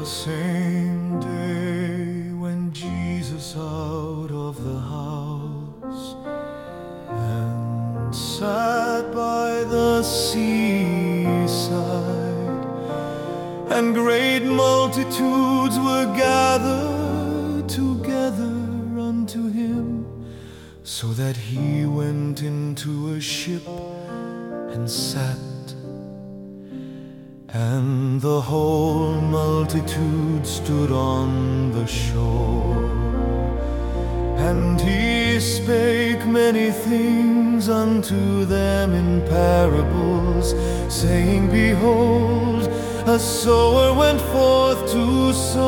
the same day when Jesus out of the house and sat by the seaside, and great multitudes were gathered together unto him, so that he went into a ship and sat, and the whole multitude stood on the shore. And he spake many things unto them in parables, saying, Behold, a sower went forth to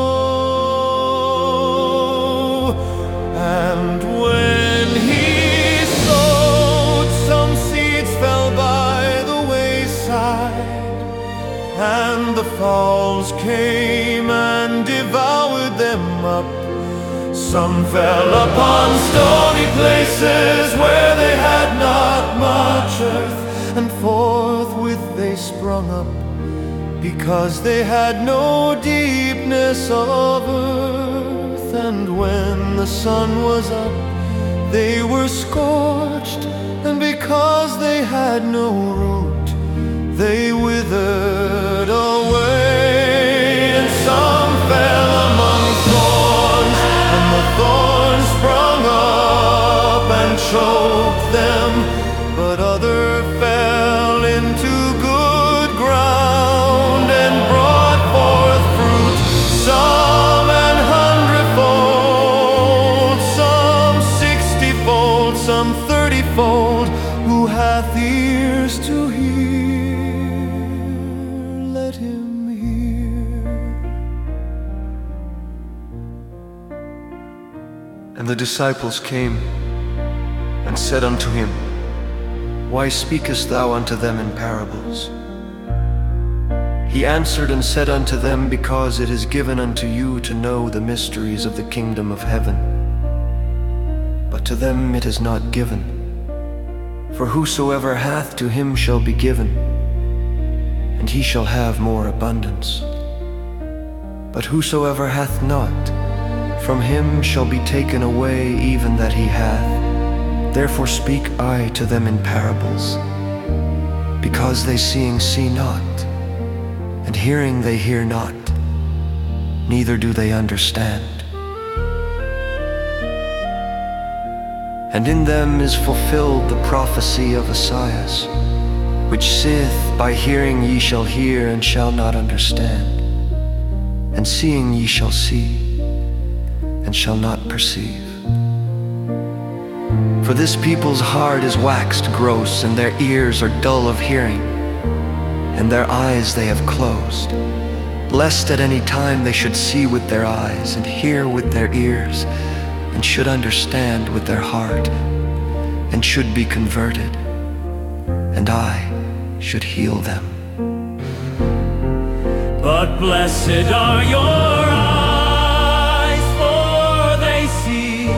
sow. And when he sowed, some seeds fell by the wayside, and the fowls came and devoured them up. Some fell upon stony places where they had not much earth, and forthwith they sprung up, because they had no deepness of earth. And when the sun was up, they were scorched, and because they had no root, they withered away. And some fell among thorns, and the thorns sprung up and choked them. But other fell into good ground and brought forth fruit, some an hundredfold, some 60-fold, some 30-fold. Who hath ears to hear, let him hear. And the disciples came and said unto him, Why speakest thou unto them in parables? He answered and said unto them, Because it is given unto you to know the mysteries of the kingdom of heaven, but to them it is not given. For whosoever hath, to him shall be given, and he shall have more abundance. But whosoever hath not, from him shall be taken away even that he hath. Therefore speak I to them in parables, because they seeing see not, and hearing they hear not, neither do they understand. And in them is fulfilled the prophecy of Esaias, which saith, By hearing ye shall hear and shall not understand, and seeing ye shall see and shall not perceive. For this people's heart is waxed gross, and their ears are dull of hearing, and their eyes they have closed, lest at any time they should see with their eyes, and hear with their ears, and should understand with their heart, and should be converted, and I should heal them. But blessed are your eyes, for they see,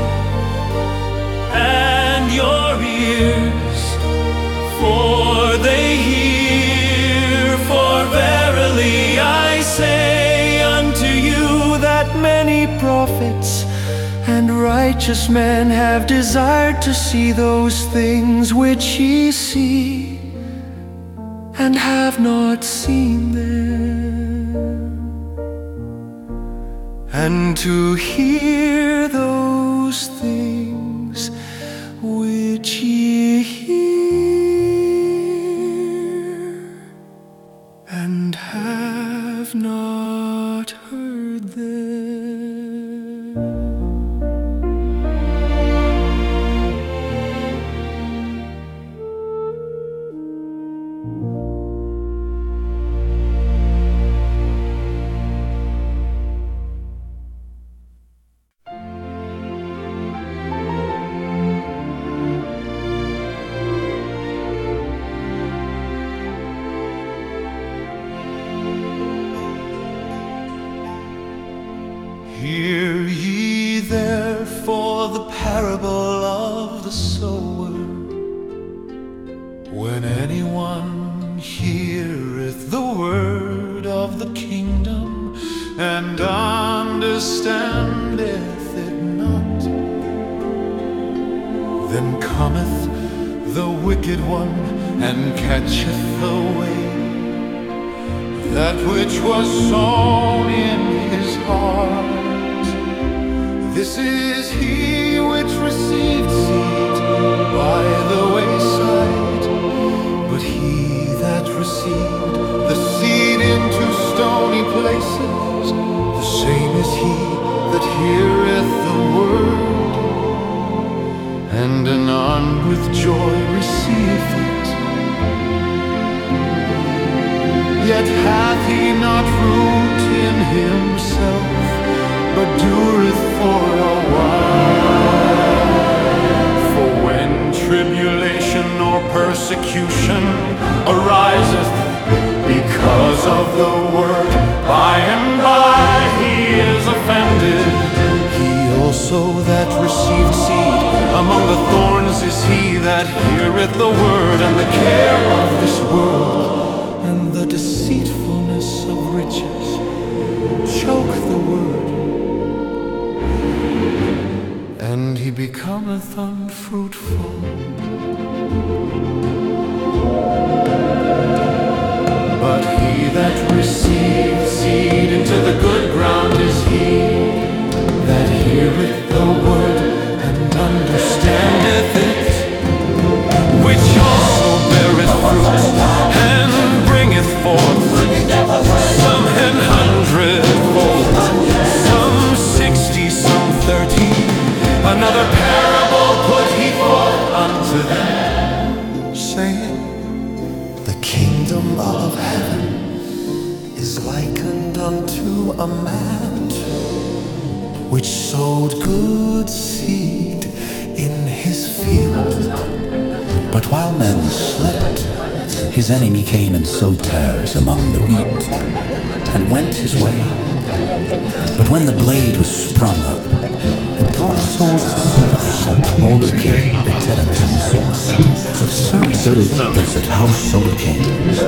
and your ears, for they hear. For verily I say unto you that many prophets and righteous men have desired to see those things which ye see, and have not seen them, and to hear those things which ye hear, and have not heard them. Hear ye therefore the parable of the sower. When anyone heareth the word of the kingdom, and understandeth it not. Then cometh the wicked one and catcheth away that which was sown in his heart. This is he which received seed by the wayside, but he that received the seed into stony places, the same is he that heareth the word, and anon with joy receiveth it. Yet hath he not root in himself, but dureth for a while. For when tribulation or persecution ariseth because of the word, by and by he is offended. He also that received seed among the thorns is he that heareth the word, and the care of this world and the deceitfulness of riches choke the word, and he becometh unfruitful. But he that receives seed into the good ground is he that heareth the word and understandeth it, which also beareth fruit and bringeth forth some 100-fold, some 60, some 30. Another parable put he forth unto them, saying, the kingdom of heaven is likened unto a man which sowed good seed in his field. But while men slept, his enemy came and sowed tares among the wheat, and went his way. But when the blade was sprung up, it brought souls to Mordecai, the Telemachus, so that house soul came.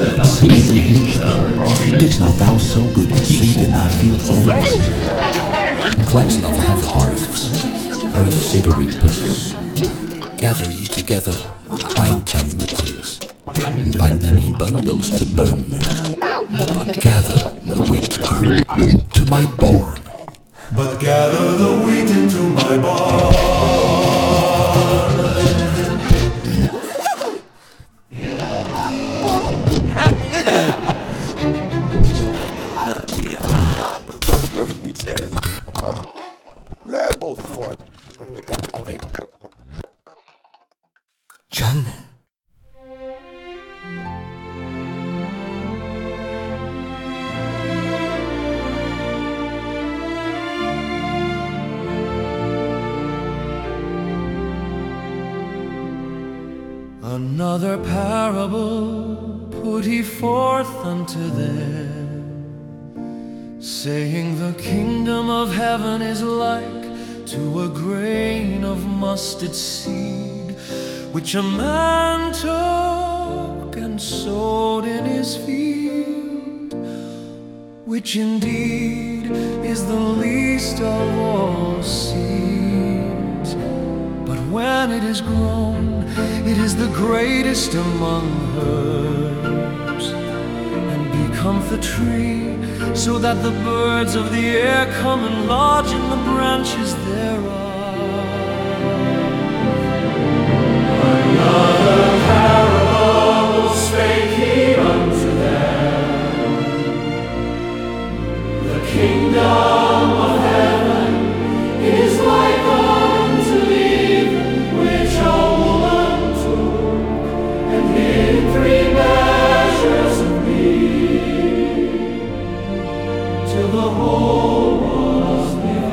Didst not thou sow good seed in thy fields always? Cleanse not the heavy harvests, earth saber reapers. Gather ye together fine timber, and by many bundles to burn. But gather the wheat to my barn. But gather the wheat into my barn. John. Another parable put he forth unto them, saying, the kingdom of heaven is like to a grain of mustard seed, which a man took and sowed in his field, which indeed is the least of all seeds. But when it is grown, it is the greatest among herbs, and becometh a tree, so that the birds of the air come and lodge in the branches thereof. Another parable spake he unto them, the kingdom of heaven is like unto leaven, which a woman took and hid 3 measures of meal, till the whole was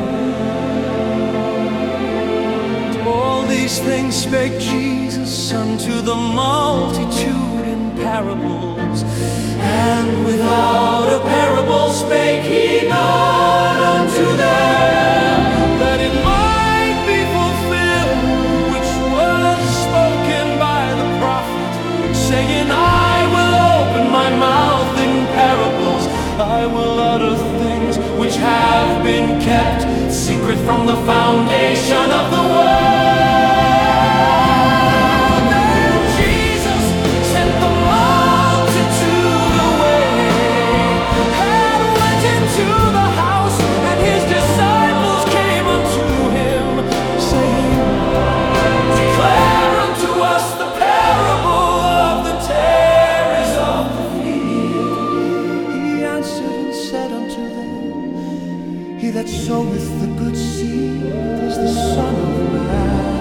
filled. All these things spake Jesus unto the multitude in parables, and without a parable spake he not unto them, that it might be fulfilled which was spoken by the prophet, saying, I will open my mouth in parables, I will utter things which have been kept secret from the foundation of the world. Then Jesus sent the multitude away and went into the house, and his disciples came unto him, saying, Declare unto us the parable of the tares of the field. He answered and said unto them, He that soweth the good seed is the Son of Man.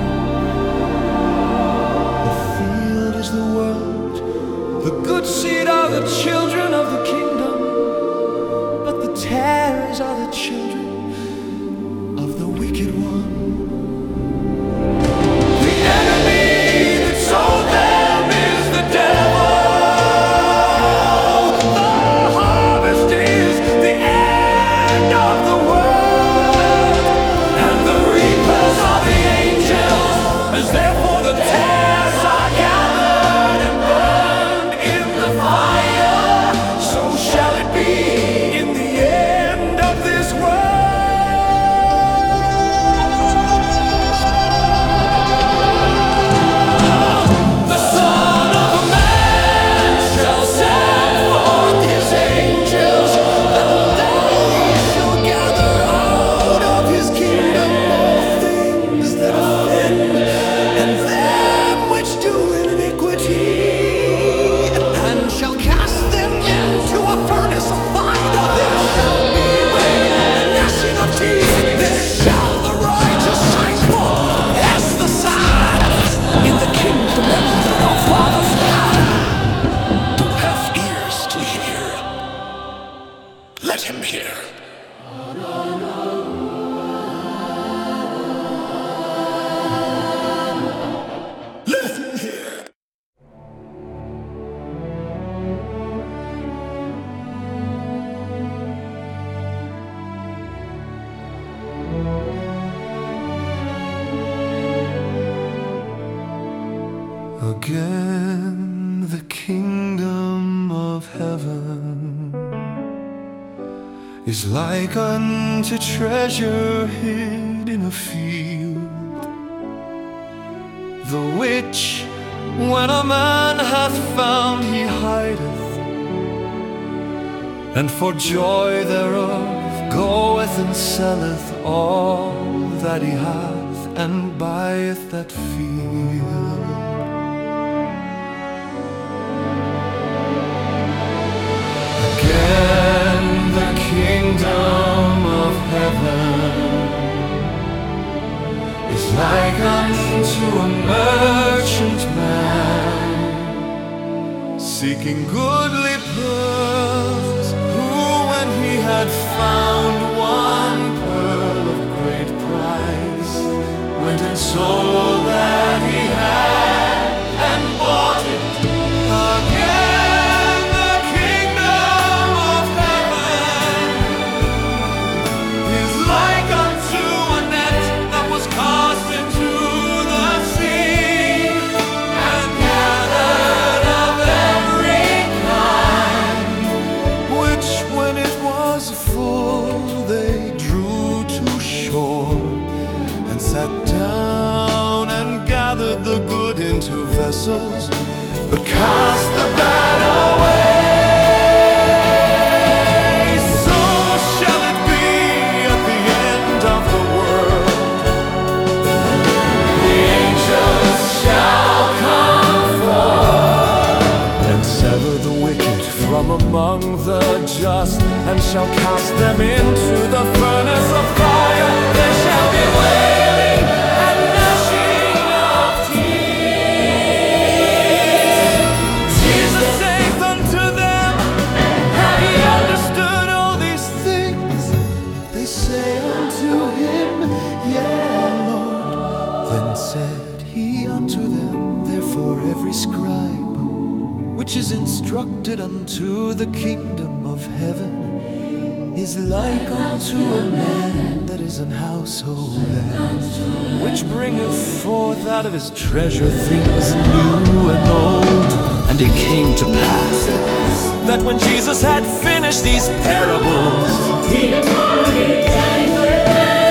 The field is the world, the good seed are the children of the kingdom, but the tares are the children of the wicked one. The enemy that sold them is the devil. The harvest is the end of the world, and the reapers are the angels. As therefore the tares are gathered and burned in the fire, so shall it be in the end of this world. The Son of Man shall send forth his angels, and they shall gather out of his kingdom all things that offend, and them which do iniquity, and shall cast them into a furnace of fire. There shall be wailing and gnashing of teeth. There shall the righteous shine forth as the sun in the kingdom of our Father. Who hath ears to hear, let him hear. Let him hear. Again, the kingdom of heaven is like unto treasure hid in a field, the which, when a man hath found, he hideth, and for joy thereof goeth and selleth all that he hath, and buyeth that field. Again, the kingdom of heaven is like unto a merchant man seeking goodly pearls, who, when he had found one pearl of great price, went and sold that he had and bought it. Again, the kingdom of heaven is like unto a net that was cast into the sea, and gathered of every kind, which when it was full they drew to shore, and sat down and gathered the good into vessels, but cast the bad away. So shall it be at the end of the world. The angels shall come forth and sever the wicked from among the just, and shall cast them into the furnace of fire. There shall be wailing and gnashing of teeth. Jesus saith unto them, Have ye understood all these things? They say unto him, Yea, Lord. Then said he unto them, Therefore every scribe which is instructed unto the kingdom of heaven is like unto a man that is an householder, which bringeth forth out of his treasure things new and old. And it came to pass that when Jesus had finished these parables, he departed and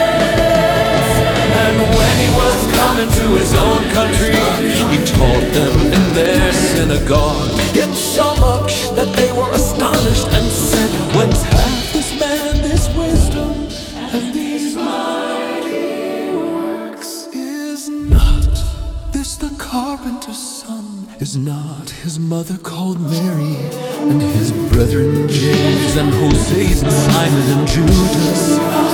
into his own country. He taught them in their synagogue, insomuch that they were astonished and said, "Whence hath this man this wisdom and these mighty works? Is not this the carpenter's son? Is not his mother called Mary, and his brethren James and Joses and Simon and Judas?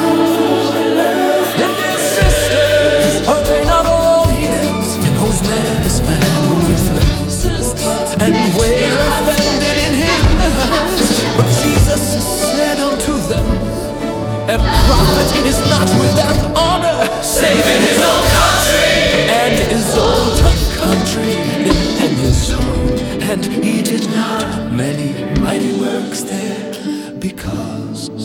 And his sisters, are they not all here? And whose man is found with them? And were offended in him. But Jesus said unto them, a prophet is not without honor, save in his own country, and his own country, and his home. And he did not many mighty works there, because